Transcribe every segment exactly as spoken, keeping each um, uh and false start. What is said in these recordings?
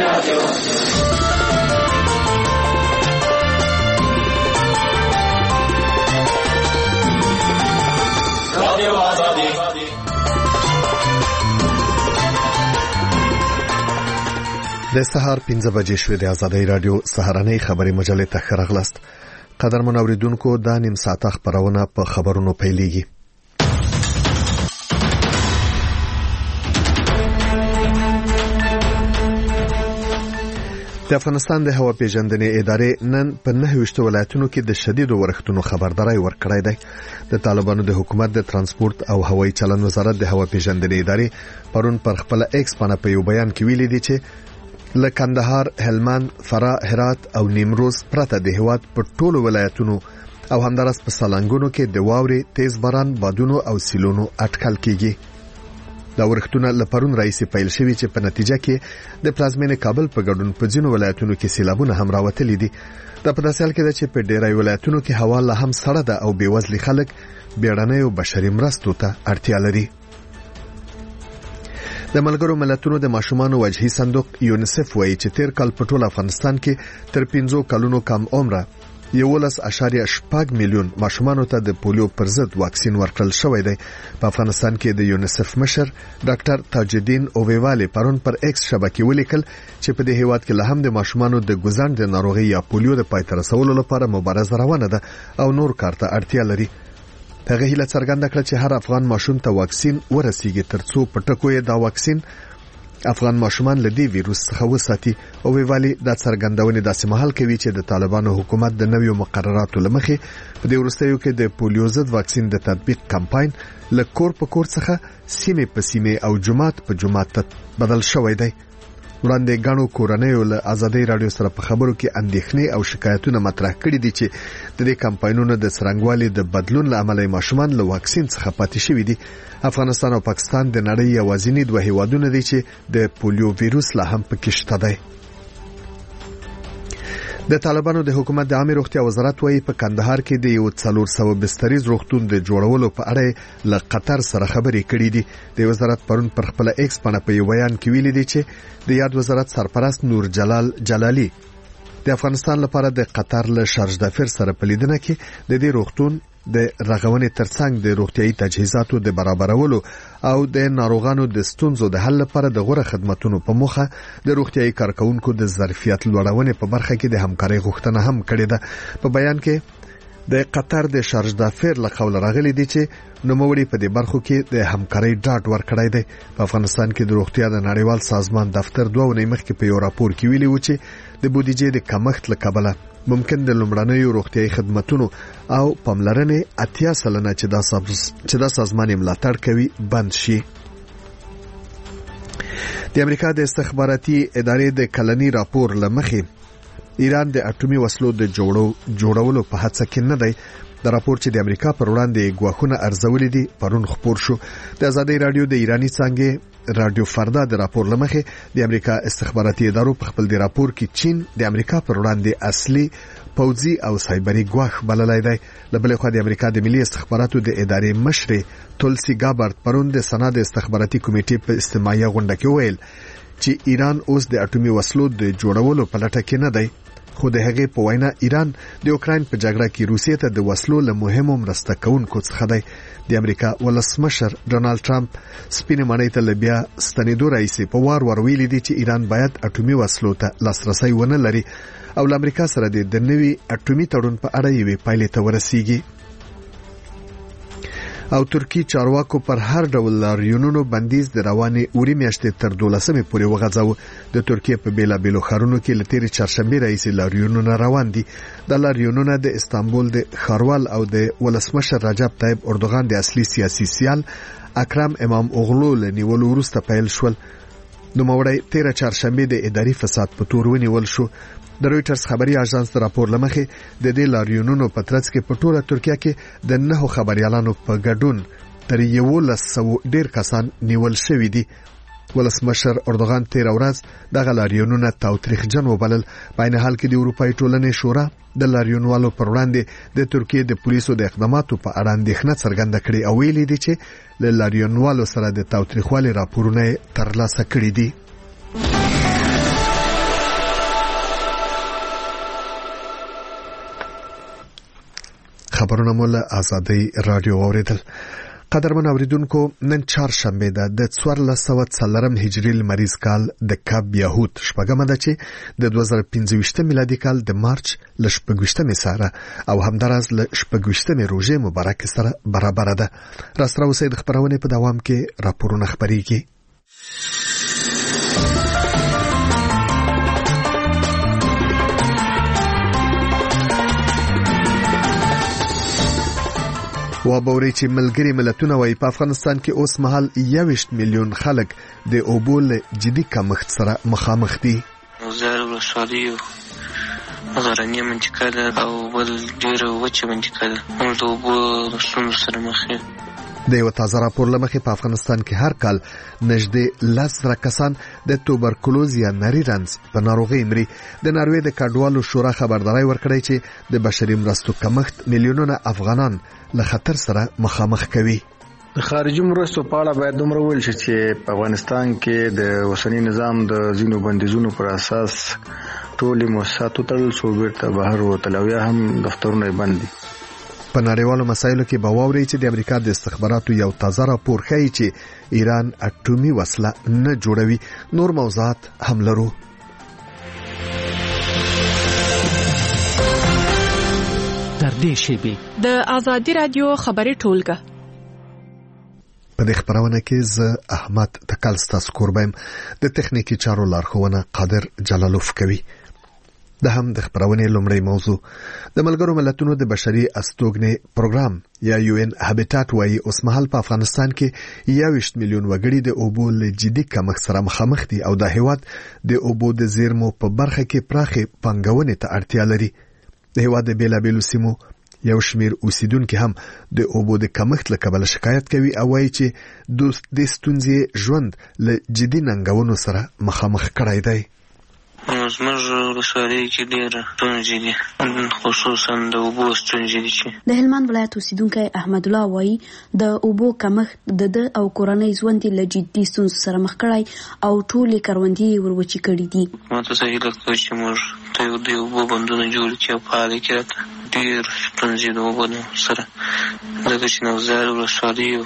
راډیو. راډیو آزادي. د سهار پنځه بجې شوې د آزادۍ راډیو سهارنۍ خبري مجلې ته ښه راغلاست. قدرمن اوریدونکو، دا نیم ساعته خبرونه په خبرونو پیلېږي. د افغانستان د هوا پیژندنې ادارې نن په نهه ویشتو ولایتونو کې د شدیدو ورښتونو خبرداري ورکړې ده. د طالبانو د حکومت د ترانسپورت او هوایي چلند وزارت د هوا پیژندنې ادارې پرون پر خپل ایکس باندې په یو بیان کې ویلي دي چې له کندهار، هلمند، فراه، هرات او نیمروز پرته د هیواد په ټولو ولایتونو او همدارس په سالنګونو کې د واورې، تیز باران، بادونو او سیلونو اټکل کیږي. دا ورښتونه له پرون راځي پیل شوي چې په نتیجه کې د پلازمینې کابل په ګډون په ځینو ولایتونو کې سیلابونه هم راوتلي دي. دا په داسې حال کې ده چې په ډېری ولایتونو کې هوا لا هم سړه ده او بېوزلي خلک بیړنیو بشري مرستو ته اړتیا لري. د ملګرو ملتونو د ماشومانو وجهي صندوق یونیسف وایي چې تیر کال په ټول افغانستان کې تر پنځو کلونو کم عمره یولس اشاریه شپږ میلیون ماشومانو ته د پولیو پر ضد واکسین ورکړل شوی دی. په افغانستان کې د یونیسف مشر ډاکټر تاج الدین اوویوالی پرون پر ایکس شبکې ولیکل چې په دې هیواد کې له هم د ماشومانو د ګوزند د ناروغي یا پولیو د پای ته رسولو لپاره مبارزه روانه ده او نور کار ته اړتیا لري. هغه هیله څرګنده کړه چې هر افغان ماشوم ته واکسین ورسیږي ترڅو په ټکو یې دا واکسین افغان ماشومان له دې ویروس څخه وساتي. او ویوالي دا څرګندونې داسې مهال کوي چې د طالبانو حکومت د نویو مقرراتو لمخې په دې وروستیو کې د پولیو ضد واکسین د تطبیق کمپاین له کور په کور څخه سیمه په سیمه او جماعت په جماعت ته بدل شوی دی. وړاندې غاڼو کورنیو له آزادۍ راډیو سره په خبرو کې اندېښنې او شکایتونه مطرح کړي دي چې د دې کمپاینونو د څرنګوالي د بدلون له امله ماشومان له واکسین څخه پاتې شوي دي. افغانستان او پاکستان د نړۍ یوازینی دوه هیوادونه دي چې د پولیو ویروس لا هم پکې شته دی. د طالبانو د حکومت د عامه روغتیا وزارت وايي په کندهار کې د یو څلور سوه بستریز روغتون د جوړولو په اړه له قطر سره خبرې کړې دي. د وزارت پرون پر خپل ایکس باندې په یو بیان کې ویلي دي چې د یاد وزارت سرپرست نور جلال جلالی د افغانستان لپاره د قطر له شارج دافر سره په لیدنه کې د دې روغتون د رغونې ترڅنګ د روغتيایي تجهیزاتو د برابرولو او د ناروغانو د ستونزو د حل لپاره د غوړه خدماتو په موخه د روغتيایي کارکونکو د ظرفیت لوړونې په برخه کې د همکارۍ غوښتنه هم کړې ده. په بیان کې د قطر د شارج دافر له قول راغلي دي چې نوموړي په دې برخو کې د همکارۍ ډاډ ورکړی دی. په افغانستان کې د روغتیا د نړیوال سازمان دفتر دوه ونې مخکې په یو راپور کې ویلي و چې د بودیجې د کمښت له کبله ممکن د لومړنیو روغتيایي خدماتو او پاملرنې اتیا سلنه چې دا چې دا سازمان ملاتړ کوي بند شي. د امریکا د استخباراتي ادارې د کلنی راپور لمخې ایران د اټومي وسلو د جوړو جوړولو په هڅه کې نه دی. د راپور چې د امریکا پر وړاندې غواخونه ارزولې دي پرون خبر شو. د آزادۍ راډیو د ایرانی څنګه رادیو فردا د راپور لمخې د امریکا استخباراتي ادارو په خپل د راپور کې چین د امریکا پر وړاندې اصلي پوځي او سایبري غواخ بللای دی. لبل خو د امریکا د ملي استخباراتو د ادارې مشر تولسی ګابرت پرون د سنا د استخباراتي کمیټې په استماعي غونډه کې ویل چې ایران اوس د اټومي وسلو د جوړولو په لټه کې نه دی. خو د هغې په وینا ایران د اوکراین په جګړه کې روسیې ته د وسلو له مهمو مرسته کوونکو څخه دی. د امریکا ولسمشر ډونالد ټرمپ سپینې ماڼۍ ته لبیا ستنېدو راځي په وار ور ویلي دي چې ایران باید اټومي وسلو ته لاسرسي ونه لري او له امریکا سره د نوي اټومي تړون په اړه یوې پایلې ته ورسیږي. او ترکی چارواکو پر هر ډول لاریونونو بندیز د روانې اوري میاشتې تر دولسمې پورې وغځاوه. د ترکیه په بیلابیلو ښارونو کې له تېرې چهارشنبې راهیسې لاریونونه روان دي. د لاریونونه د استانبول د ښاروال او د ولسمشر رجب طیب اردوغان د اصلي سیاسي سیال اکرم امام اوغلو له نیولو وروسته پیل شول. نوموړی تېره چهارشنبې د اداري فساد په تور ونیول شو. د رويټرز خبري اژانس د راپور لمخې د دې لاریونونو په ترڅ کې په ټوله ترکیه کې د نهو خبريالانو په ګډون تر یولس سوه ډیر کسان نیول شوي دي. ولسمشر اردوغان تیر ورځ د لاریونونو تاوتریخجن وبلل. په عین حال کې د اروپای ټولنې شورا د لاریونوالو پر وړاندې د ترکیه د پولیسو د اقداماتو په اړه اندېښنه څرګنده کړې او ویلي دي چې له لاریونوالو سره د تاوتریخوالي راپورونه ترلاسه کړي دي. خبرونه مول ازادي رادیو اوریدل. قدرمن اوریدونکو نن چهارشنبه ده د څوارلس سوه څلورم هجري لمریز کال د کاب یهود شپږمه ده چې د دوه زره پنځه ویشتم میلادي کال د مارچ ل شپږویشتمې سره او همداراز ل شپږویشتمې روژې مبارکې سره برابر ده. راسره اوسئ د خبرونې په دوام کې راپورونه خپریږي. وابوري چې ملګری ملتونه وايي په افغانستان کې اوس مهال یوویشت میلیون خلک د اوبو له جدي کمښت سره مخامخ دي. زار ولسوالي غرنیه منطقه ده او بل ډېره وچه منطقه ده. موږ د اوبو د ستونزو سره مخ یو. د یو تازه راپور له مخې په افغانستان کې هر کال نږدې لس زره کسان د توبرکلوز یا نري رنځ په ناروغۍ مري. د ناروې د کډوالو شورا خبرداری ورکړی چې د بشري مرستو کمښت میلیونونه افغانان له خطر سره مخامخ کوي. د خارجي مرستو په اړه باید دومره ویل شي چې په افغانستان کې د اوسنی نظام د ځینو بندیزونو پر اساس ټولې مؤسسات تړل شوې، بیرته بهر وتل او یا هم دفترونه یې بند دي. په نړیوالو مسایلو کې به واورئ چې د امریکا د استخباراتو یو تازه راپور ښیي چې ایران اټومي وسله نه جوړوي. نور موضوعات هم لرو. تر دې شیبې د ازادي رادیو خبري ټولګه په دې خبرونه کې زه احمد تکل ستاسو کوربم، د تخنیکی چارو لارښوونه قادر جلالوف کوي. د هم د خبرونه لومړی موضوع د ملګرو ملتونو د بشري استوګنې پروګرام یا یو ان هابیټات وايي اوس مهال په افغانستان کې یوویشت میلیون وګړي د اوبو له جدي کمښت سره مخامخ دي او د هیواد د اوبو د زیرمو په برخه کې پراخه پانګونې ته اړتیا لري. د هیواد د بیلابیلو سیمو یو شمیر اوسیدونکو هم د اوبو د کمښت له کبله شکایت کوي او وايي چې د ستونزې ژوند له جدي ننګونو سره مخامخ کړای دی. زموږ ولسوالۍ کې ډېره ستونزې دي، خصوصا د اوبو ستونزې دي. چې د هلمند ولایت اوسیدونکی احمد الله وایي د اوبو کمښت د ده او کورنۍ ژوند له جدي ستونزو سره مخ کړی او ټولې کروندې وروچې کړي دي. ما ته هیله کوي چې موږ ته د اوبو بندونه جوړ کړي او فعاله کړي. راته ډېر ستونزې د اوبو سره ځکه چې نوزار ولسوالي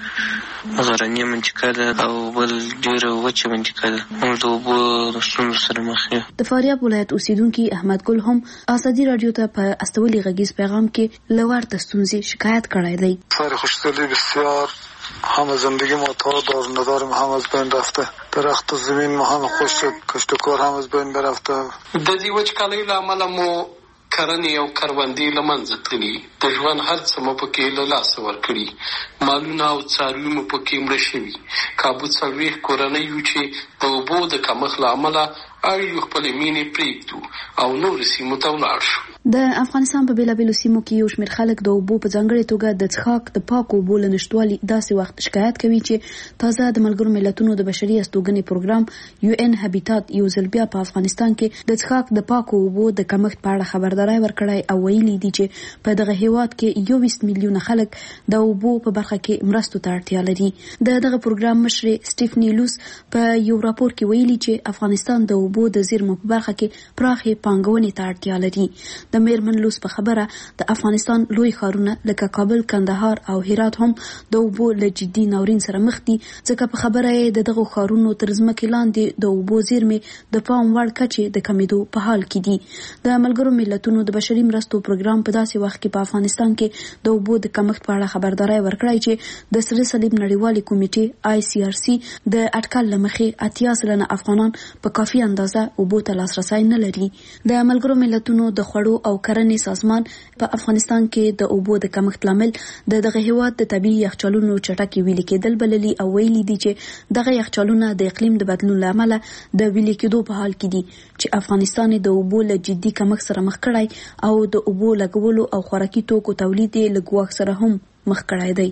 غرنیه منطقه ده او بل ډېره وچه منطقه ده. موږ د اوبو د ستونزو سره مخ یو. د فاریاب ولایت اوسیدونکي احمد ګل هم ازادي رادیو ته په استولي غږیز پیغام کې له ورته ستونزې شکایت کړی دی. سر خوشدلی بسیار، همه زندگی ما تا دار ندارم، هم از بین رفته. درخت و زمین ما هم خوش شد، کشت و کار هم از بین برفته. د دې وچکالۍ له امله مو کرنې او کروندې له منځه تللي، د ژوند هر څه مو پکې له لاسه ورکړي، مالونه او څاروي مو پکې مړه شوي. کابو څلوېښت کورنۍ یو چې د اوبو د کمښت له امله اړ خپلې مینې پرېږدو او نورو سیمو ته ولاړ شو. د افغانستان په بیلابیلو سیمو کې یو شمېر خلک د اوبو په ځانګړې توګه د څښاک د پاکو اوبو له نشتوالي داسې وخت شکایت کوي چې تازه د ملګرو ملتونو د بشري استوګنې پروګرام یو ان هابیټات یو ځل بیا په افغانستان کې د څښاک د پاکو اوبو د کمښت په اړه خبرداری ورکړی او ویلي دي چې په دغه هیواد کې یوویشت میلیونه خلک د اوبو په برخه کې مرستو ته اړتیا لري. د دغه پروګرام مشر سټیفني لوس په یو راپور کې ویلي چې افغانستان د اوبو د زیرمو په برخه کې پراخه پانګونې ته اړتیا لري. د میرمن لوس په خبره د افغانستان لوی ښارونه لکه کابل، کندهار او هرات هم د اوبو له جدي ناورین سره مخ دي، ځکه په خبره یې د دغو ښارونو تر ځمکې لاندې د اوبو زیرمې د پام وړ کچې د کمیدو په حال کې دي. د ملګرو ملتونو د بشري مرستو پروګرام په داسې وخت کې په افغانستان کې د اوبو د کمښت په اړه خبرداری ورکړی چې د سره صلیب نړیوالې کمیټې آی سی آر سی د اټکل له مخې اتیا سلنه افغانان په کافي اندازه اوبو ته لاسرسی نه لري. د ملګرو ملتونو د خوړو او کرنې سازمان په افغانستان کې د اوبو د کمښت لامل د دغه هیواد د طبیعي یخچالونو چټکې ویلې کېدل بللي او ویلي دي چې دغه یخچالونه د اقلیم د بدلون له امله د ویلې کېدو په حال کې دي چې افغانستان د اوبو له جدي کمښت سره مخ کړی او د اوبو لګولو او خوراکي توکو تولید یې له ګواښ سره هم مخ کړی دی.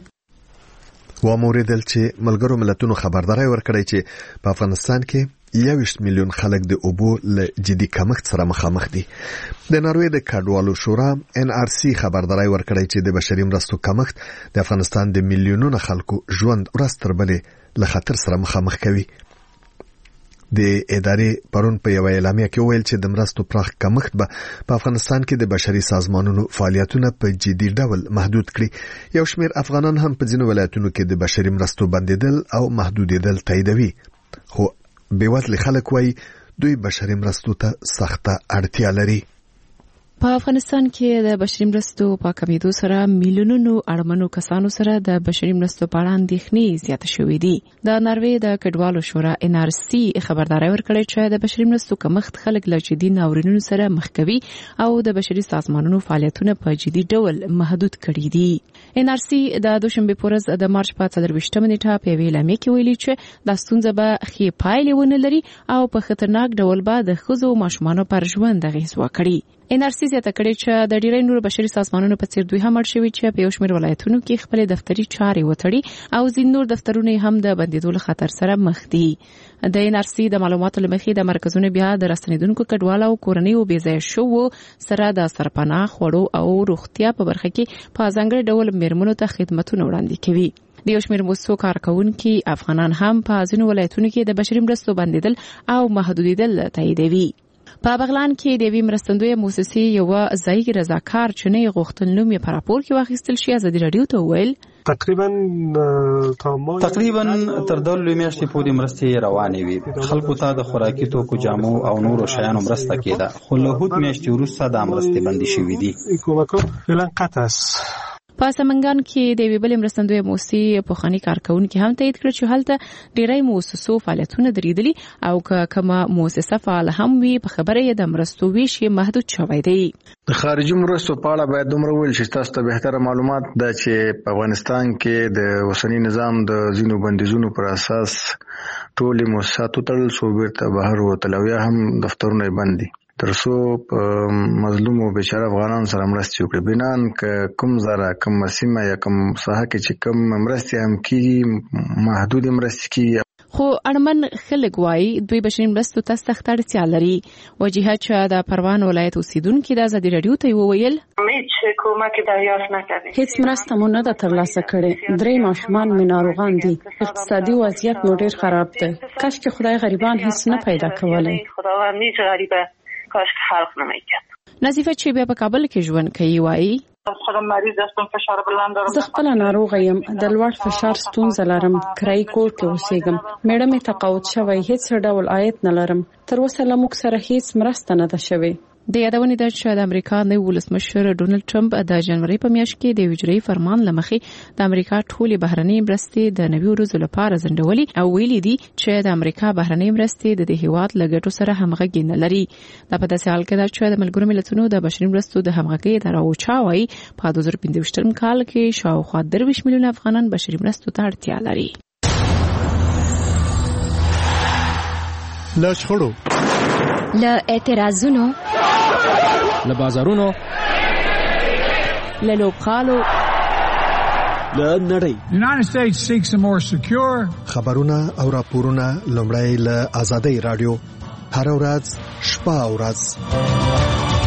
وموریدل چې ملګرو ملتونو خبرداری ورکړی چې په افغانستان کې یوویشت میلیون خلک د اوبو له جدي کمښت سره مخامخ دي. د ناروې د کډوالو شورا ان آر سی خبرداری ورکړی چې د بشري مرستو کمښت د افغانستان د میلیونونو خلکو ژوند ورځ تر بلې له خطر سره مخامخ کوي. د ادارې پرون په یو اعلامیه کې ویل چې د مرستو پراخ کمښت به په افغانستان کې د بشري سازمانونو فعالیتونه په جدي ډول محدود کړي. یو شمېر افغانان هم په ځینو ولایتونو کې د بشري مرستو بندیدل او محدودیدل تاییدوي، خو بېوزله خلک وایي دوی بشري مرستو ته سخته اړتیا لري. په افغانستان کې د بشري مرستو په کمیدو سره میلیونونو اړمنو کسانو سره د بشري مرستو په اړه اندېښنې زیاتې شوې دي. د ناروې د کډوالو شورا ان ار سي خبرداري ورکړې چې د بشري مرستو کمښت خلک له جدي ناورینونو سره مخ کوي او د بشري سازمانونو فعالیتونه په جدي ډول محدود کړي دي. ان ار سي د دوشنبه په ورځ د مارچ په څلرویشتمه نیټه په یوې اعلامیه کې ویلي چې د ستونزه به ښې پایلې ونه لري او په خطرناک ډول به د ښځو او ماشومانو پر ژوند اغېز وکړي. ان ار سي زیاته کړې چې د ډیری نور بشري سازمانونو په څیر دوی هم اړ شوي چې په یو شمېر ولایتونو کې خپل دفتري چارې وتړي او ځینې نور دفترونه هم د بندیدو له خطر سره مخ دي. د ان ار سي د معلوماتو له مخې د مرکزونو بیا د راستنیدونکو کډوالو او کورنیو بې ځایه شوو سره د سرپناه خوړو او روغتیا په برخه کې په ځانګړي ډول میرمنو ته خدمتونه وړاندې کوي. د یو شمېر موسسو کارکونکي افغانان هم په ځینو ولایتونو کې د بشري مرستو بندیدل او محدودیدل تاییدوي. په بغلان کې د وی مرستندوی موسسې یو ځایي رضاکار چې نه غوښتل نوم یې په راپور کې واخیستل شي ازادي رادیو ته ویل تقریبا تقریبا تر دولو میاشتې پورې مرستې روانې وي. خلکو ته د خوراکي توکو، جامو او نورو شیانو مرسته کېده، خو له هود میاشتې وروسته دا مرستې بندې شوې دي. فعلا قطع است. په سمنګان کې د وی بل مرستندوی موسسې په خاني کارکونکو هم تایید کړ چې هلته ډیری موسسو فعالیتونه درېدلي او کما موسسه فعال هم وي په خبره یې د مرستو ویش محدود شوی دی. د خارجي مرستو په اړه باید دومره ویل شي تاسو ته بهتره معلومات ده چې په افغانستان کې د اوسنی نظام د ځینو بندیزونو پر اساس ټولې مؤسساتو تړل شو، بیرته بهر وتل او یا هم دفترونه بند دي ترڅو په مظلومو بیچاره افغانانو سره مرستې وکړي. بنان که کوم زره کوم سیمه یا کوم ساحه کې چې کوم مرستې هم کېږي محدود مرستې کېږي، خو اړمن خلک وایي دوی بشري مرستو ته سخت اړتیا لري. وجیهه چې د پروان ولایت اوسیدونکي د ازادي رادیو ته وویل هیڅ مرسته مو نه ده ترلاسه کړې. درې ماشومان مې ناروغان دي. اقتصادي وضعیت مو ډېر خراب دی. کاش که خدای غریبان هیڅ نه پیدا کولی. کاش که خلق نمیکرد. نظیفه چې بیا په کابل کې ژوند کوي وایي زه خپل ناروغه یم، د لوړ فشار ستونزه لرم، کرایي کور کې اوسېږم، میړه مې تقاعد شوی، هیڅ ډول عاید نه لرم، تر اوسه له موږ سره هیڅ مرسته نه ده شوې. د یادونې ده چې د امریکا نوی ولسمشر ډونالد ټرمپ د جنوري په میاشت کې د اجرایي فرمان له مخې د امریکا ټولې بهرنۍ مرستې د نوي ورځو لپاره ځنډولې او ویلي دي چې د امریکا بهرنۍ مرستې د دې هیواد له ګټو سره همغږي نه لري. دا په داسې حال کې ده چې د ملګرو ملتونو د بشري مرستو د همغږۍ اداره اوچا وایي په دوه زره پنځه ویشتم کال کې شاوخوا درویشت میلیونه افغانان بشري مرستو ته اړتیا لري. له شخړو، له اعتراضونو، له بازارونو، له لوبخالو، له نړۍ. United States seeks a more secure. خبرونه او راپورونه لومړی له آزادۍ رادیو هر ورځ شپه او ورځ.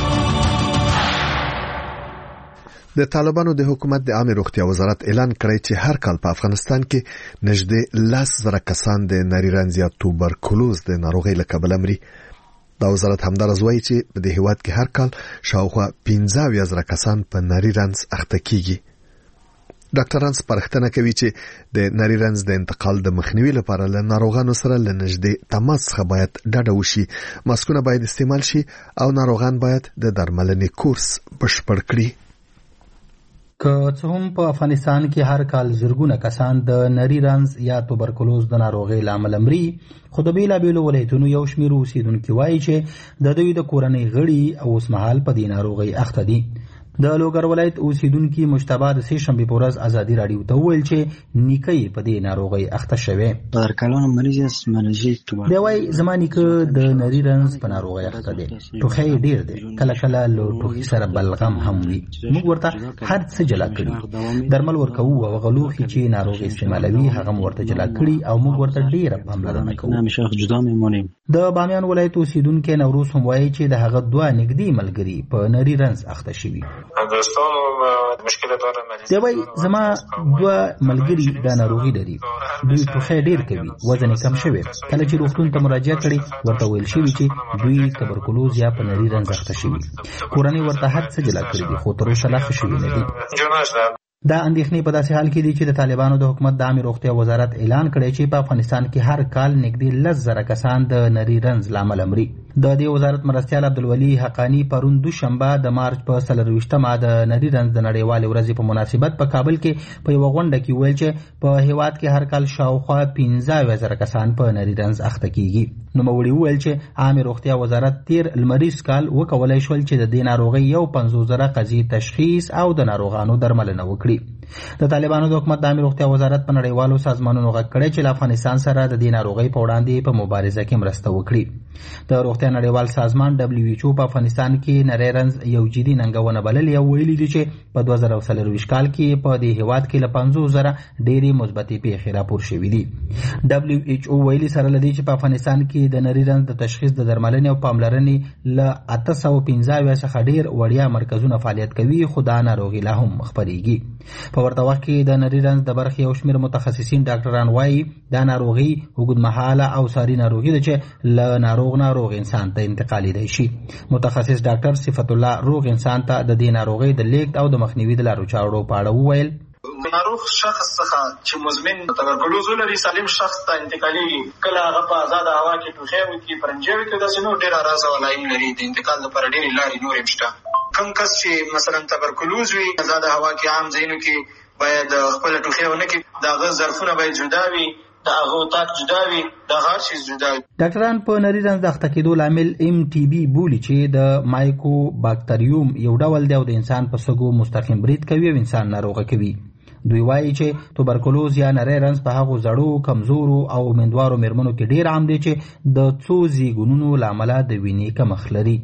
د طالبانو د حکومت د عامه روغتیا وزارت اعلان کړی چې هر کال په افغانستان کې نږدې لس زره کسان د نری رنځ یا توبرکلوز د ناروغۍ له کبله مري. دا وزارت همدارس وایي چې په دې هیواد کې هر کال شاوخوا پنځه اویا زره کسان په نری رنځ اخته کیږي. ډاکټران سپارښتنه کوي چې د نری رنځ د انتقال د مخنیوي لپاره له ناروغانو سره له نږدې تماس څخه باید ډډه وشي، ماسکونه باید استعمال شي او ناروغان باید د درملنې کورس بشپړ کړي. که څه هم په افغانستان کې هر کال زرګونه کسان د نری رنځ یا توبرکلوز د ناروغۍ له امله مري، خو د بېلابېلو ولایتونو یو شمېر اوسېدونکي وایي چې د دوی د کورنۍ غړي او اوسمهال په دې ناروغۍ اخته دي. د لوګر ولایت اوسیدونکي مجتبی د سې شنبې په ورځ ازادي رادیو ته وویل چې نیکه یې په دې ناروغۍ اخته شوی. در کلان مریض است مناجیت تو دی وایي زما نیکه د نری رنځ په ناروغۍ اخته دی، ټوخی ډیر دی، کله کله له ټوخي سره بلغم هم وي. موږ ورته هر څه جلا کړي، درمل ورکوو او هغه لوښي چې ناروغ استعمالوي هغه هم ورته جلا کړي او موږ ورته ډیره پاملرنه کوو. همیشه جدا میمونیم. د بامیان ولایت اوسیدونکي نوروز هم وایي چې د هغه دوه نږدې ملګري په نری رنځ اخته شوي. دوستانو مشکل داره. دی وای زما دوه ملګري د ناروغي لري، دوی ټوخی ډیر کوي، وزن کم شوی. کله چې روغتون ته مراجعه کړي ورته ویل شوی چې دوی تبرکلوز یا په نری رنځ اخته شوي. کورنۍ ورته هر څه جلا کړي دي خو تر اوسه لا ښه شوي نه دي. دا اندېښنې په داسې حال کې دي چې د طالبانو د حکومت د عامې روغتیا وزارت اعلان کړی چې په افغانستان کې هر کال نږدې لس زره کسان د نری رنځ له امله مري. د دې وزارت مرستیال عبدالولي حقانی پرون دوشنبه د مارچ په څلرویشتمه د نری رنځ د نړیوالې ورځې په مناسبت په کابل کې په یوه غونډه کې ویل چې په هیواد کې هر کال شاوخوا پنځه اویا زره کسان په نری رنځ اخته کیږي. نوموړي وویل چې عامې روغتیا وزارت تیر لمریز کال وکولی شول چې د دې ناروغۍ یو پنځوس زره قضیې تشخیص او د ناروغانو درملنه وکړي. د طالبانو د حکومت د عامې روغتیا وزارت په نړیوالو سازمانونو غږ کړی چې له افغانستان سره د دې ناروغۍ په وړاندې په مبارزه کې مرسته وکړي. د روغتیا نړیوال سازمان دبلیو ایچ او په افغانستان کې نری رنځ یو جدي ننګونه بللې او ویلي دي چې په دوه زره څلرویشت کال کې په دې هیواد کې له پنځوس زره ډېرې مثبتې پیښې راپور شوي دي. دبلیو ایچ او ویلي سره له دې چې په افغانستان کې د نری رنځ د تشخیص د درملنې او پاملرنې له اته سوه پنځه اویا څخه ډېر وړیا مرکزونه فعالیت کوي، خو دا ناروغي لا هم خپرېږي. په ورته وخت کې د نری رنځ د برخې یو شمېر متخصصین ډاکټران وایي دا ناروغي اوږدمهاله او ساري ناروغي ده چې له ناروغ ناروغ انسان ته انتقالیدای شي. متخصص ډاکټر صفت الله روغ انسان ته د دې ناروغۍ د لیږد او د مخنیوي د لارو چارو په اړه وویل. ناروغ شخص څخه چې مزمن تبرکلوز ولري سالم شخص ته انتقالي، کله هغه په آزاده هوا کې ټوخی وکړي، پرنجې وکړي، داسې نور ډېر راز او علایم لري. د انتقال لپاره ډېرې لارې نورې هم شته. کوم کس چې مثلا تبرکلوز وي آزاده هوا کې عام ځایونو کې باید خپل ټوخی ونه کړي، د هغه ظرفونه باید جدا وي، د هغه اتاق جدا وي، د هر شي جدا وي. ډاکټران په نری رنځ د اخته کېدو لامل ایم ټي بي بولي چې د مایکو باکتریوم یو ډول دی او د انسان په سږو مستقیم برید کوي او انسان ناروغه کوي. دوی وایي چې توبرکلوز یا نری رنځ په هغو زړو، کمزورو او امیندوارو مېرمنو کې ډېر عام دی چې د څو زیږونونو له امله د وینې کمښت لري.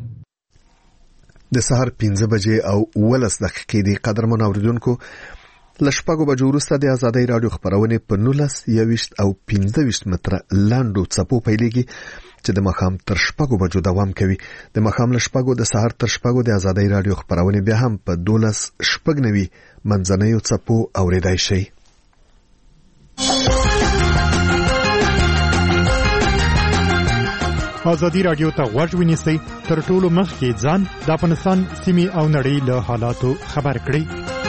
د سهار پنځه بجې او اوولس دقیقې دي. قدرمن اوریدونکو، له شپږو بجو وروسته د ازادۍ راډیو خپرونې په نولس، یوویشت او پنځه ویشت متره لاندو څپو پیلېږي چې د ماښام تر شپږو بجو دوام کوي. د ماښام له شپږو د سهار تر شپږو د ازادۍ راډیو خپرونې بیا هم په دولس شپږ نوي منځنیو څپو اورېدای شئ. ازادي راډیو ته غوږ ونیسئ، تر ټولو مخکې ځان د افغانستان سیمې او نړۍ له حالاتو خبر کړئ.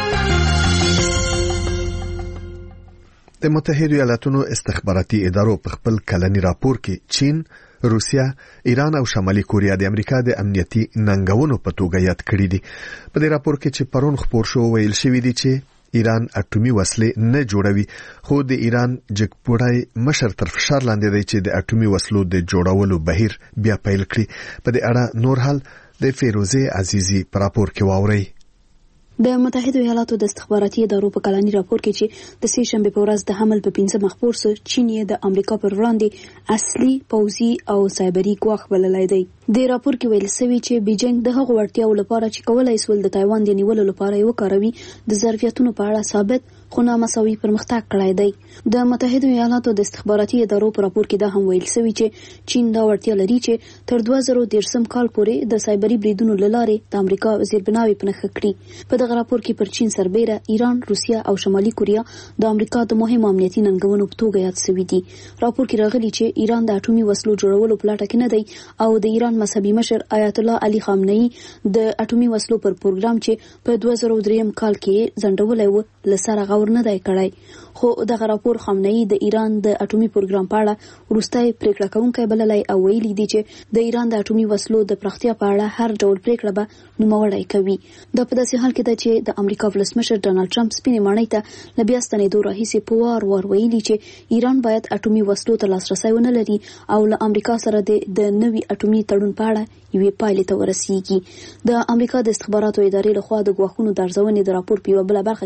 د متحده ایالاتونو استخباراتي ادارو په خپل کلنی راپور کې چین، روسیا، ایران او شمالي کوریا د امریکا د امنیتي ننګونو په توګه یاد کړي دي. په دې راپور کې چې پرون خپور شو ویل شوی دی چې ایران اټومي وسلې نه جوړوي، خو د ایران جګپوړی مشر تر فشار لاندې دی چې د اټومي وسلو د جوړولو بهیر بیا پیل کړي. په دې اړه نور حال د فیروزه عزیزی په راپور کې واورئ. د متحده ایالاتو د استخباراتي ادارو په کلاني راپور کې چې د سې شنبه په ورځ د حمل په پنځه مخپور سره چین یې د امریکا پر وړاندې اصلي پوځي او سایبري ګواښ بللی دی. د راپور کې ویل شوی چې بیجینګ د هغو وړتیاو لپاره چې کولای شول د تایوان د نیولو لپاره یې وکاروي د ظرفیتونو په اړه ثابت خو نامساوي پرمختګ کړی دی. د متحده ایالاتو د استخباراتي ادارو په راپور کې دا هم ویل شوی چې چین دا وړتیا لري چې تر دوه زره دېرشم کال پورې د سایبري بریدونو له لارې د امریکا زیربناوي په نښه کړي. په دغه راپور کې پر چین سربیره ایران، روسیا او شمالي کوریا د امریکا د مهمو امنیتي ننګونو په توګه یاد شوي دي. راپور کې راغلي چې ایران د اټومي وسلو جوړولو په لټه کې نه دی او د ایران مذهبي مشر آیت الله علي خامنه‌ای د اټومي وسلو پر پروګرام چې په دوه زره دریم کال کې ځنډولی و له سره غور نه دی کړی. خو دغه راپور خامنه‌ای د ایران د اټومي پروګرام په اړه وروستی پریکړه کوونکی بللی او ویلي دي چې د ایران د اټومي وسلو د پراختیا په اړه هر ډول پریکړه به نوموړی کوي. دا په داسې حال کې ده چې د امریکا ولسمشر ډانلډ ټرمپ سپینې ماڼۍ ته له بیا ستنېدو راهیسې په وار وار ویلي چې ایران باید اټومي وسلو ته لاسرسی ونه لري او له امریکا سره د نوي اټومي تړون په اړه یوې پایلې ته ورسیږي. د امریکا د استخباراتو ادارې لخوا د ګواښونو د ارزونې د راپور په یوه بله برخه کې راغلي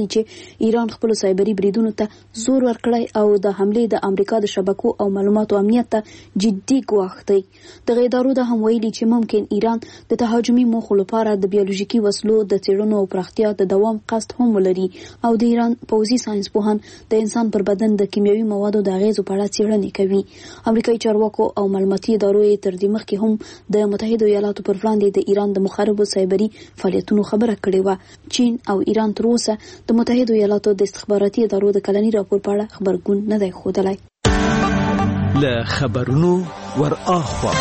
چې ایران خپل سایبری بریدونو ته زور ورکړی او د حملې د امریکا د شبکو او معلوماتو امنیت ته جدي ګواښ دی. دغه ادارو د هم ویلي چې ممکن ایران د تهاجمي موخو لپاره د بیولوژیکي وسلو د څېړنو او پراختیا د دوام قصد هم ولري او د ایران پوځي ساينس پوهان د انسان پر بدن د کیمیاوي موادو د اغیزو په اړه څېړنې کوي. امریکایي چارواکو او معلوماتي ادارو یې تر دې مخکې هم د متحده ایالاتو پر وړاندې د ایران د مخربو سایبري فعالیتونو خبره کړې وه. چین او ایران تر اوسه د متحده ایالاتو د استخباراتي ادارو د کلني راپور په اړه خبرګون نه دی ښودلی. له خبرونو ور اخوا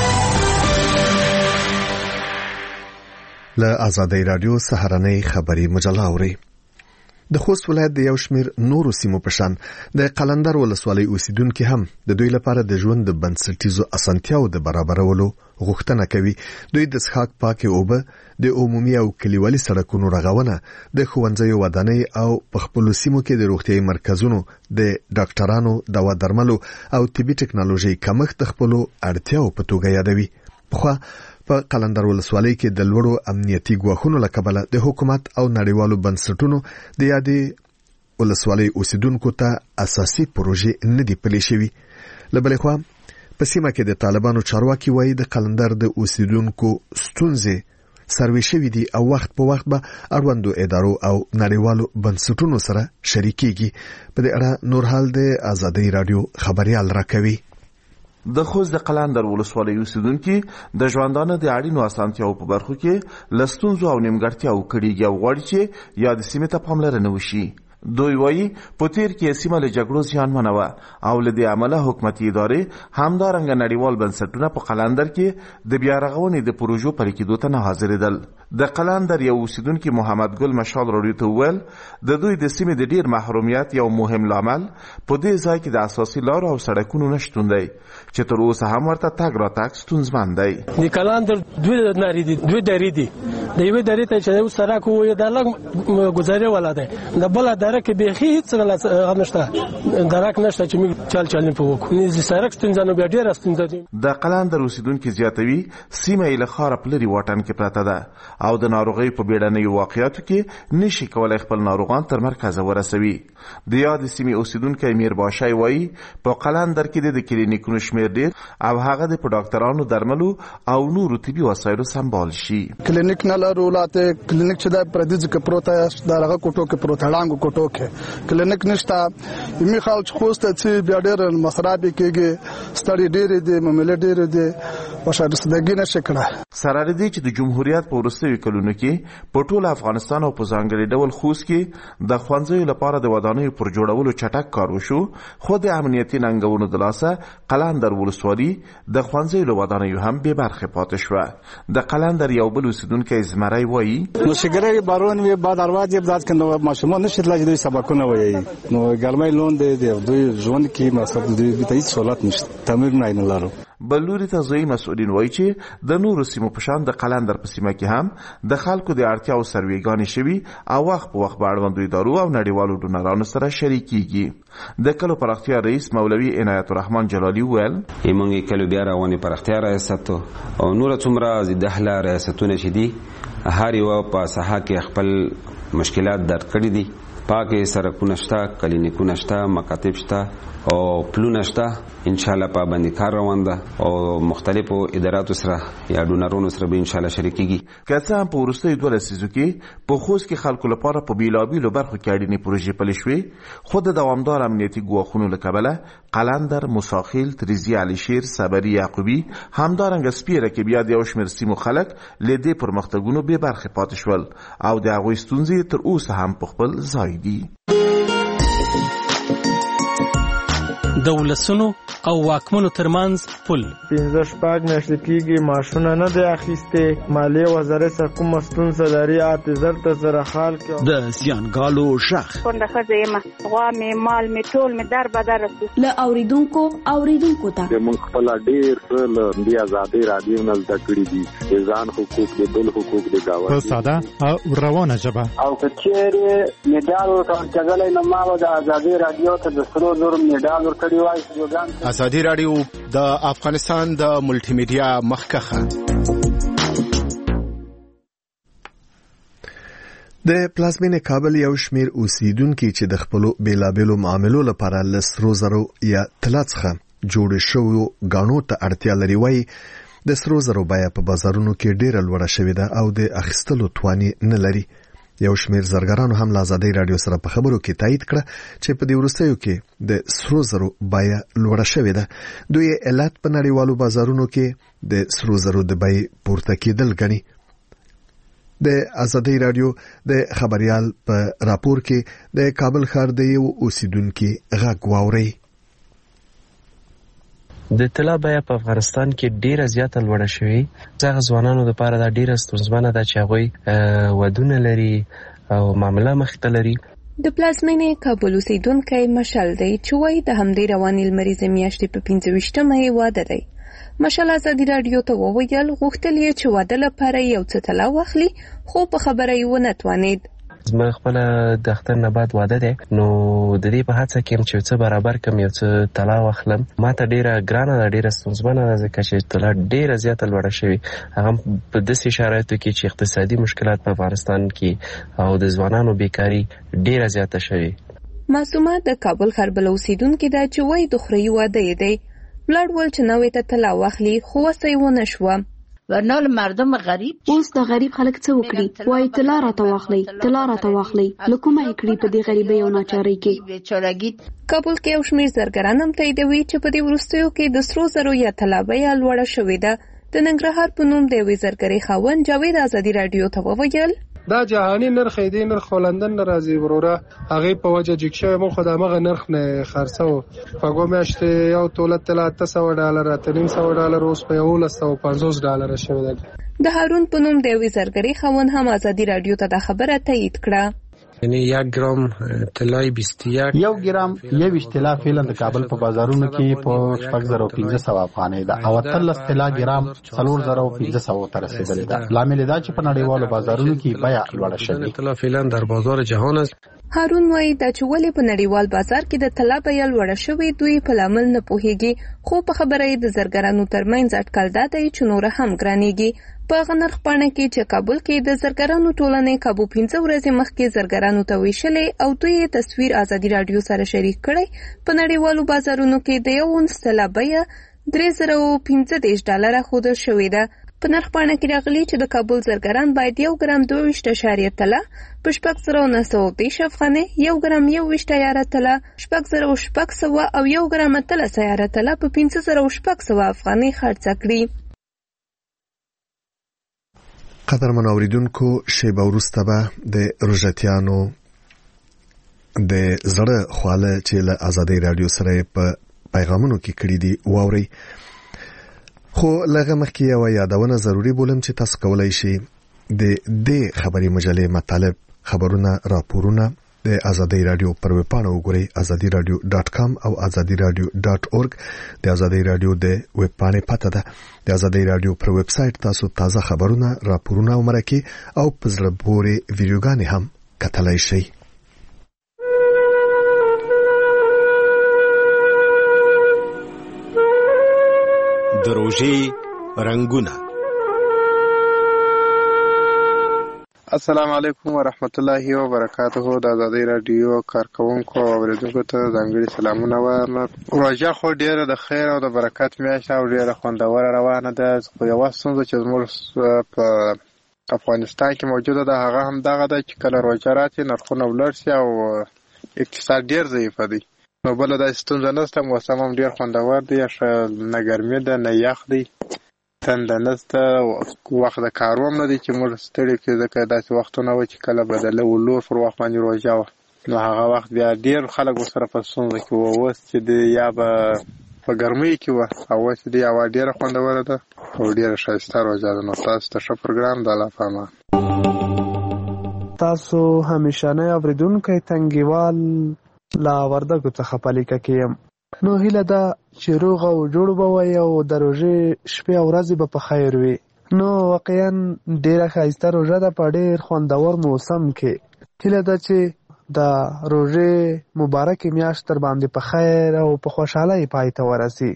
له آزادۍ رادیو سهارنۍ خبری مجله اوري. د خوست ولایت د یو شمیر نورو سیمو په شان د قلندر ولسوالۍ اوسیدونکو هم د دوی لپاره د ژوند د بنسټیزو اسانتیاو د برابرولو غوښتنه کوي. دوی د څښاک پاکې اوبه، د عمومي او کلیوالي سړکونو رغونه، د ښوونځیو ودانۍ او په خپلو سیمو کې د روغتیايي مرکزونو د ډاکټرانو، دوا درملو او طبي ټکنالوژي کمښت د خپلو اړتیاو په توګه یادوي. پخوا په قلندر ولسوالۍ کې د لوړو امنیتي ګواښونو له کبله د حکومت او نړیوالو بنسټونو د یادې ولسوالۍ اوسیدونکو ته اساسي پروژې نه دي پلي شوي. له بلې خوا په سیمه کې د طالبانو چارواکي وایي د قلندر د اوسیدونکو ستونزې سروي شوي دي او وخت په وخت به اړوندو ادارو او نړیوالو بنسټونو سره شریکېږي. په دې اړه نور حال د آزادۍ رادیو خبريال راکوي. د خوست د قلندر ولسوالۍ اوسیدونکو د ژوندانه د اړینو اسانتیاو په برخو کې لستونزو او نیمګړتیاو کړيږي او غواړي چې یاد سیمه ته پاملرنه وشي. دوی وایي په تیر کې سیمه له جګړو زیانمنه وه او له دې عمله حکومتي ادارې همدارنګه نړیوال بنسټونه په قلندر کې د بیا رغونې د پروژو پلي کېدو ته نه حاضرېدل. د قلندر یو اوسیدونکي محمد ګل مشال راډیو ته وویل د دوی د سیمې د ډیر محرومیت یو مهم لامل په دې ځای کې د اساسي لارو او سړکونو نشتون دی چې تر اوسه هم ورته تګ راتګ ستونزمن دی. د قلندر دوی ناري دي دوی درې دي د یوې درې ته چې یو سړک وي د لږ ګزارې ولا دی د بل درې کې به هیڅ نه نشته درک نشته چې موږ چل چل نه پوکو نه سړک ستنځنو بیا ډیر ستنځ دي. د قلندر اوسیدونکو زیاتوي سیمه یې له خار پلري واټن کې پراته ده او د ناروغي په بیړنیو واقعیاتو کې نشي کولای خپل ناروغان تر مرکز ورسوي. د یاد سیمه اوسیدونکو امیر باشای وایي په قلندر کې د کلینیکونو شمیر ډیر او هغه د ډاکټرانو درملو او نورو طبي وسایلو سمبال شي. کلینیک نه لرولاته کلینیک چې د پردیز کې پروته دغه کوټو کې پروته لاندې کوټو کې کلینیک نشته. یمي خلک خوسته چې بیا ډیر مصرابي کېږي ستړي ډیر دي مملې ډیر دي وشاده سدګی نشه کړه. سره دې چې د جمهوریت په وروستیو کلونو کې په ټول افغانستان او په ځانګړي ډول خوست کې د ښوونځیو لپاره د ودانیو پر جوړولو چټک کار وشو خو د امنیتي ننګونو د لاسه قلندر ولسوالي د ښوونځیو له ودانیو هم بې برخې پاتې شوه. د قلندر یو بل اوسیدونکی زمری وایي نو شګری بارون وي بعد ارواز یې داس کنه ماشومان نشي تلای دوی سبقونه وایي نو ګرمای لون دی دوی ژوند کې مطلب دوی به هیڅ سہولت نشته تمرین نه لرو. بلوري ته ځای مسؤلین وایي چې د نورو سیمو په شان د قلندر په سیمه کې هم د خلکو د اړتیاو سروېګانې شوي او وخت په وخت به اړوندو ادارو او نړیوالو ډونرانو سره شریکېږي. د کلو پراختیا رئیس مولوي عنایت الرحمن جلالي وویل موږ کلو بیا روانې پراختیا ریاست او نور څومره د دهله ریاستونه چې دي هر یو په ساحه کې خپل مشکلات درک کړي دي. پاکه سرکونه شته، کلینیکونه شته، مکاتب شته او پلونه شته. ان شاء الله په باندې کار روان ده او مختلفو اداراتو سره یا ډونرونو سره به ان شاء الله شریکېږي. که څه هم په وروستیو دوه لسیزو کې په خوست کې خلکو لپاره په بیلابیلو برخو کې اړینې پروژې پلي شوې خو د دوامدار امنیتي ګواښونو له کبله قلندر، موساخیل، تریزي، عليشیر، صبري، یعقوبي همدارنګه سپیره کې بیا د یو شمېر سیمو خلک له دې پرمختګونو بې برخې پاتې شول او د هغوی ستونزې تر اوسه هم په خپل ځای دي. د ولسونو او واکمنو ترمنځ پل پنځه شپږ میاشتې کېږي معاشونه نه دی اخیستې. مالیې وزارت سره کومه ستونزه لري اته زر ته زره خال کې د زیانګالو شخ کونډه ښځه یم غوا مې مال مې ټول مې در بدر رسي له اوریدونکو اوریدونکو ته موږ خپل ډېر څه له دې آزادۍ رادیو نه زده کړي دي د ځان حقوق د بل حقوق د گاونډي په ساده او روانه ژبه او که چیرې میډال ورکول کېدلی نو ما به د آزادۍ رادیو ته د سرو زرو میډال ورکړی وای. آزادی رادیو د افغانستان د ملټي میډیا مخکخه. د پلازمینې کابل یو شمیر اوسیدونکو چې د خپل بیلابېلو معاملو لپاره لسرو زرو یا طلا څخه جوړ شوو غاڼو ته اړتیا لري وای د سرو زرو بیه په بازارونو کې ډېره لوړه شوې ده او د اخیستلو تواني نه لري. یو شمیر زرګرانو هم له آزادۍ رادیو سره په خبرو کې تایید کړه چې په دې وروستیو کې د سرو زرو بیه لوړه شوې ده. دوی علت په نړیوالو بازارونو کې د سرو زرو د بیې پورته کېدل ګڼي. د آزادۍ رادیو د خبريال په راپور کې د کابل ښار د یو اوسیدونکو غږ واوري. د طلا بیه په افغانستان کې ډیره زیاته لوړه شوې. ځکه ځوانانو لپاره دا ډیره ستونزمنه ده چې هغوی ودونه لري او معامله مخته لري. د پلازمینې کابل اوسیدونکی مشال دی چې وایي د همدې روانې لمریزې میاشتې په پنځه ویشتمه یې واده دی. مشال آزادي رادیو ته وویل غوښتل یې چې واده لپاره یو څه طلا واخلي خو په خبره یې ونه توانید. زما خپل د اختر نه بعد واده دی نو د دې په هڅه کې چې څه برابر کم یو څه طلا واخلم. ما ته ډیره ګرانه ده ډیره ستونزمنه ده ځکه چې طلا ډیره زیاته لوړه شوې هغه په داسې شرایطو کې چې اقتصادي مشکلات په افغانستان کې او د ځوانانو بیکاری ډیره زیاته شوې. معصومه د کابل ښار بل اوسیدونکې ده چې وایي د خوري واده یې دی. ولاړ ول چې نوې ته طلا واخلي خو وسه یې ونه شوه. ورنال مردم غریب اوس د غریب خلک څه وکړي وای طلا راته واخلي طلا راته واخلي لکومه یې کړی په دې غریبۍ او ناچارۍ کې. کابل کې یو شمیر زرګران هم تاییدوي چې په دې وروستیو کې د سرو زرو یا طلا بیه لوړه شوې ده. د ننګرهار په نوم د یوې زرګرۍ خاوند جاوید آزادي رادیو ته وویل دا جهانی نرخ دی نرخ لندن راځي وروره هغه په وجه جګ شوی مو خدای مغه نرخ نه خرڅو په ګومشت یو تولت تل اته سوه ډالر اته نیم سوه ډالر اوس په یو لس سوه پنځوس ډالر شوی دی. د هارون په نوم د یوې زرګرۍ خاوند هم آزادي رادیو ته د خبره تایید کړه. یعنی یک گرام طلای بیست و یک یو ګرام یو طلا فعلا د کابل په بازارونو کې په شپږ زره پنځه سوه افغانۍ ده او اتلس طلا ګرام څلور زره پنځه سوه ته رسیدلې ده. لامل دا چې په نړیوالو بازارونو کې بیه لوړه شوې. طلا فعلا در بازار جهان است. هارون وایي دا چې ولې په نړیوال بازار کې د طلا بیه لوړه شوې دوی په لامل نه پوهیږي خو په خبره یې د زرګرانو ترمنځ اټکل دا دی چې نور هم ګرانېږي. په هغه نرخ پاڼه کې چې کابل کې د زرګرانو ټولنې کابو پنځه ورځې مخکې زرګرانو ته ویشلې او دوی یې تصویر آزادي رادیو سره شریک کړی. په نړیوالو بازارونو کې د یو اونس طلا بیه درې زره پنځه دېرش ډالره ښودل شوې ده. په نرخ پاڼه کې راغلي چې د کابل زرګران باید یو ګرام دوه ویشت اعشاریه طلا په شپږ زره نه سوه دېرش افغانۍ یو ګرام یو ویشت عیاره طلا شپږ زره شپږ سوه او یو ګرام اتلس عیاره طلا په پنځه زره شپږ سوه افغانۍ خرڅه کړي. قدرمن اوریدونکو شیبه وروسته به د روژتیانو د زړه خواله چې له آزادۍ رادیو سره په پیغامونو کې کړي دي واوري. خو لږه مخکې یو یادونه ضروری بولم چې تاسو کولای شئ د دې خبري مجلې مطالب خبرونه راپورونه د آزادۍ رادیو پر ویب پاڼه وګورئ آزادي رادیو ډاټ کام او آزادي رادیو ډاټ اورګ. د آزادۍ رادیو د ویب پاڼې پته ده. د آزادۍ رادیو پر ویب سټ تاسو تازه خبرونه راپورونه او مرکه او پزړه پورې ویډیوګانې هم کتلای شئ. د روژې رنگونه. السلام علیکم ورحمت الله وبرکاته. د آزادۍ رادیو کارکونکو او اوریدونکو ته ځانګړي سلامونه وایم. روژه خو ډیره د خیر او د برکت میاشت او ډیره خوندوره روانه ده. خو یوه ستونزه چې زموږ په افغانستان کې موجوده ده هغه هم دغه ده چې کله روژه راشي نرخونه ولوړ شي او اقتصاد ډیر ضعیفه دی. نو بله داسې ستونزه نشته. موسم هم ډیر خوندور دی. نه ګرمي ده نه یخ دی. تنده نشته. وخت د کارو هم نه دی چې موږ ستړي کړي ځکه داسې وختونه وو چې کله به د لو لور پر وخت باندې روژه وه نو هغه وخت بیا ډیر خلک ورسره په ستونزه کې وو. اوس چې دی یا به په ګرمۍ کې وه او اوس چې دی هوا ډیره خوندوره ده او ډیره ښایسته روژه ده. نو تاسو ته ښه پروګرام د الله په امان. تاسو همیشنی اورېدونکی تنګیوال لا وردګو څخه په لیکه کې یم. نو هیله ده چې روغ او جوړ به وئ او د روژې شپې او ورځې به په خیر وي. نو واقعا ډیره ښایسته روژه ده په ډیر خوندور موسم کې. هیله ده چې د روژې مبارکې میاشت تر باندې په خیر او په خوشحالۍ پای ته ورسي.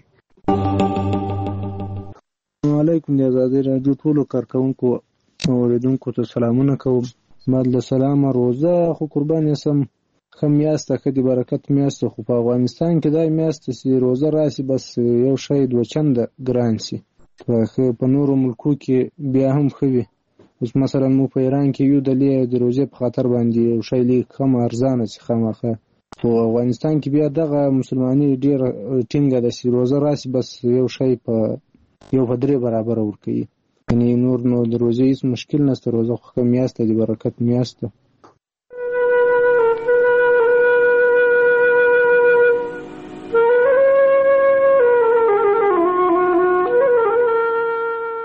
السلام علیکم. د آزادۍ رادیو ټولو کارکونکو او اوریدونکو ته سلامونه کوم. بعد له سلامه روزه خو قربان یسم ښه میاشته ښه د برکت میاشته خو په افغانستان کې دا میاشته چې روزه راسي بس یو شی دوه چنده ګران سي په نورو ملکو کې بیا هم ښه وي اوس مثلا مو په ایران کې یو دلې د روزې په خاطر باندې یو شی لیک کم ارزانه سي خامخه په افغانستان کې بیا دغه مسلمانۍ ډیر ټینګه ده چې روزه راسي بس یو شی په یو په درې برابر ورکوي یعنی نور نو د روزې هیڅ مشکل نشته روزه خو میاشته د برکت میاشته